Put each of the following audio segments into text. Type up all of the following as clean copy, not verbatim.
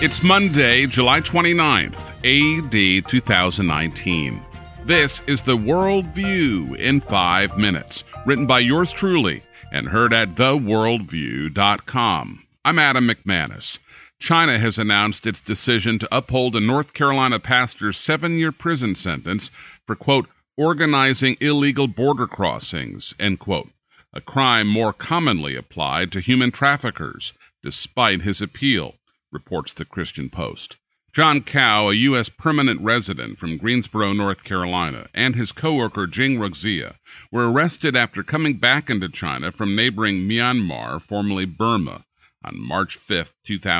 It's Monday, July 29th, AD 2019. This is The Worldview in 5 minutes, written by yours truly and heard at theworldview.com. I'm Adam McManus. China has announced its decision to uphold a North Carolina pastor's 7-year prison sentence for, quote, organizing illegal border crossings, end quote, a crime more commonly applied to human traffickers, despite his appeal, reports the Christian Post. John Cao, a U.S. permanent resident from Greensboro, North Carolina, and his co-worker Jing Ruxia were arrested after coming back into China from neighboring Myanmar, formerly Burma, on March 5,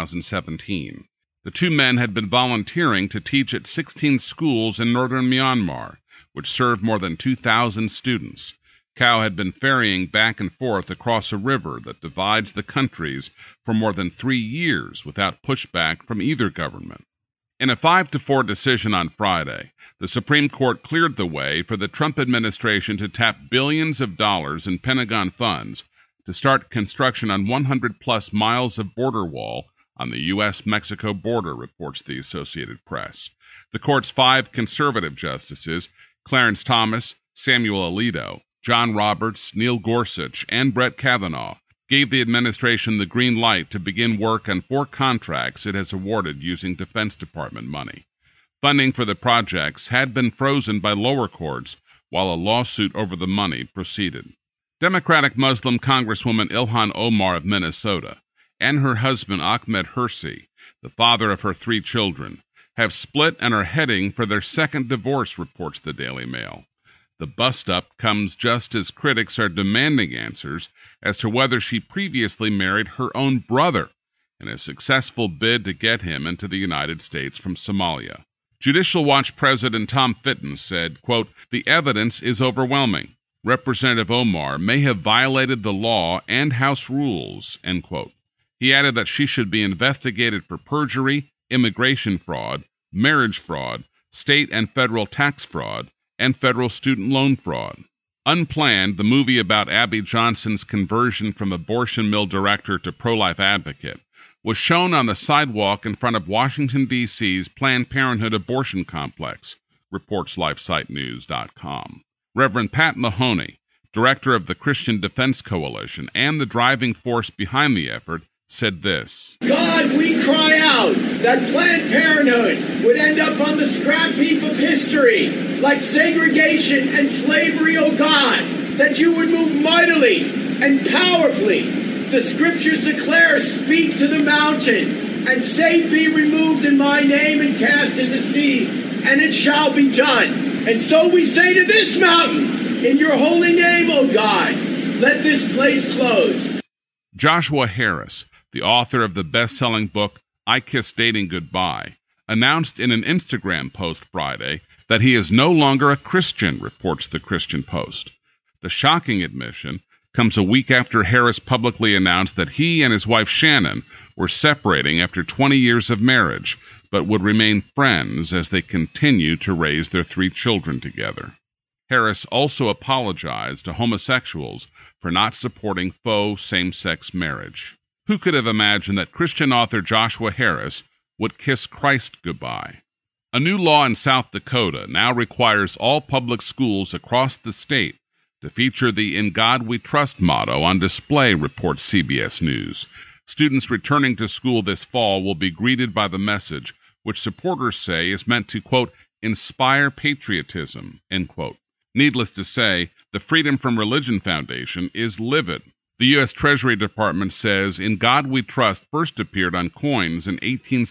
2017. The two men had been volunteering to teach at 16 schools in northern Myanmar, which served more than 2,000 students. Cao had been ferrying back and forth across a river that divides the countries for more than 3 years without pushback from either government. In a 5-4 decision on Friday, the Supreme Court cleared the way for the Trump administration to tap billions of dollars in Pentagon funds to start construction on 100-plus miles of border wall on the U.S.-Mexico border, reports the Associated Press. The court's 5 conservative justices, Clarence Thomas, Samuel Alito, John Roberts, Neil Gorsuch, and Brett Kavanaugh, gave the administration the green light to begin work on 4 contracts it has awarded using Defense Department money. Funding for the projects had been frozen by lower courts while a lawsuit over the money proceeded. Democratic Muslim Congresswoman Ilhan Omar of Minnesota and her husband Ahmed Hirsi, the father of her 3 children, have split and are heading for their second divorce, reports the Daily Mail. The bust-up comes just as critics are demanding answers as to whether she previously married her own brother in a successful bid to get him into the United States from Somalia. Judicial Watch President Tom Fitton said, quote, "The evidence is overwhelming. Representative Omar may have violated the law and House rules," end quote. He added that she should be investigated for perjury, immigration fraud, marriage fraud, state and federal tax fraud, and federal student loan fraud. Unplanned, the movie about Abby Johnson's conversion from abortion mill director to pro-life advocate was shown on the sidewalk in front of Washington, D.C.'s Planned Parenthood abortion complex, reports LifeSiteNews.com. Reverend Pat Mahoney, director of the Christian Defense Coalition and the driving force behind the effort, said this: God, we cry out that Planned Parenthood would end up on the scrap heap of history, like segregation and slavery, oh God, that you would move mightily and powerfully. The scriptures declare, speak to the mountain, and say, be removed in my name and cast in the sea, and it shall be done. And so we say to this mountain, in your holy name, oh God, let this place close. Joshua Harris, the author of the best-selling book I Kiss Dating Goodbye, announced in an Instagram post Friday that he is no longer a Christian, reports the Christian Post. The shocking admission comes a week after Harris publicly announced that he and his wife Shannon were separating after 20 years of marriage, but would remain friends as they continue to raise their 3 children together. Harris also apologized to homosexuals for not supporting faux same-sex marriage. Who could have imagined that Christian author Joshua Harris would kiss Christ goodbye? A new law in South Dakota now requires all public schools across the state to feature the In God We Trust motto on display, reports CBS News. Students returning to school this fall will be greeted by the message, which supporters say is meant to, quote, inspire patriotism, end quote. Needless to say, the Freedom from Religion Foundation is livid. The U.S. Treasury Department says In God We Trust first appeared on coins in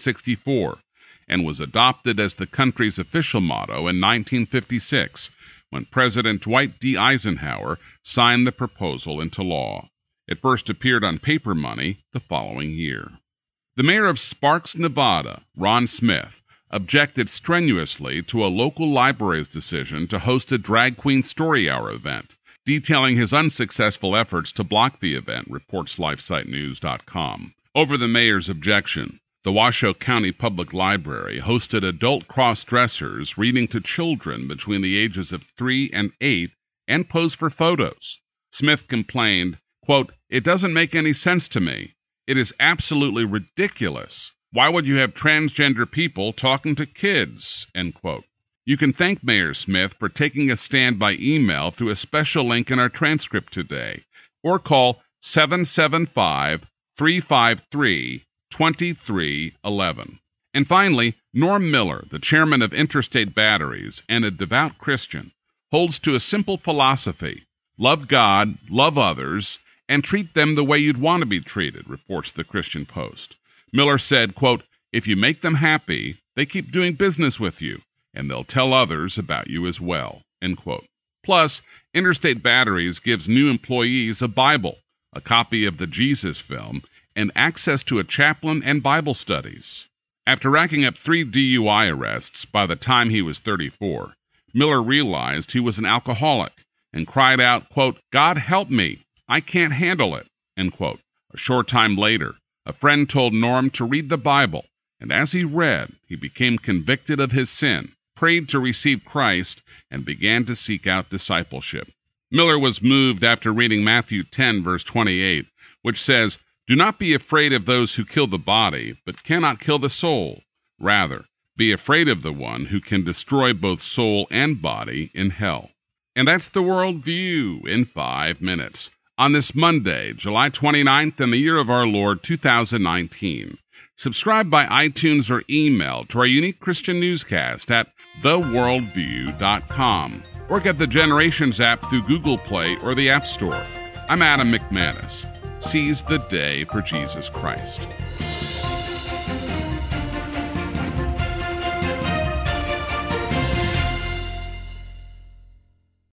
1864 and was adopted as the country's official motto in 1956 when President Dwight D. Eisenhower signed the proposal into law. It first appeared on paper money the following year. The mayor of Sparks, Nevada, Ron Smith, objected strenuously to a local library's decision to host a Drag Queen Story Hour event, detailing his unsuccessful efforts to block the event, reports LifeSiteNews.com. Over the mayor's objection, the Washoe County Public Library hosted adult cross-dressers reading to children between the ages of 3 and 8 and posed for photos. Smith complained, quote, "It doesn't make any sense to me. It is absolutely ridiculous. Why would you have transgender people talking to kids? End quote. You can thank Mayor Smith for taking a stand by email through a special link in our transcript today, or call 775-353-2311. And finally, Norm Miller, the chairman of Interstate Batteries and a devout Christian, holds to a simple philosophy: love God, love others, and treat them the way you'd want to be treated, reports the Christian Post. Miller said, quote, "If you make them happy, they keep doing business with you, and they'll tell others about you as well," end quote. Plus, Interstate Batteries gives new employees a Bible, a copy of the Jesus film, and access to a chaplain and Bible studies. After racking up 3 DUI arrests by the time he was 34, Miller realized he was an alcoholic and cried out, quote, "God help me, I can't handle it," end quote. A short time later, a friend told Norm to read the Bible, and as he read, he became convicted of his sin, prayed to receive Christ, and began to seek out discipleship. Miller was moved after reading Matthew 10, verse 28, which says, "Do not be afraid of those who kill the body, but cannot kill the soul. Rather, be afraid of the one who can destroy both soul and body in hell." And that's the World View in 5 minutes on this Monday, July 29th, in the year of our Lord 2019. Subscribe by iTunes or email to our unique Christian newscast at theworldview.com, or get the Generations app through Google Play or the App Store. I'm Adam McManus. Seize the day for Jesus Christ.